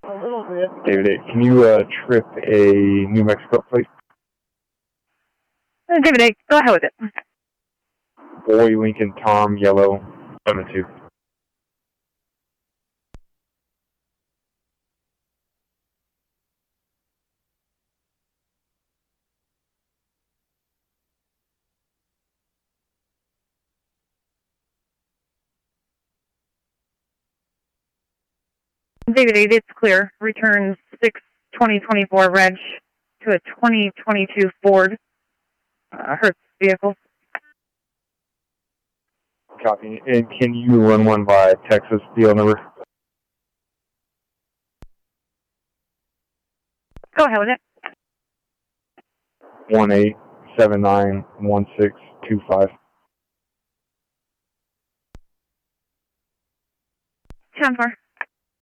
A little bit. David 8, can you trip a New Mexico plate? David 8, go ahead with it. Boy, Lincoln, Tom, yellow, 72. David 8, it's clear. Return 6/20/24 reg to a 2022 Ford Hertz vehicle. Copy. And can you run one by Texas deal number? Go ahead with it. 18791625. 10-4.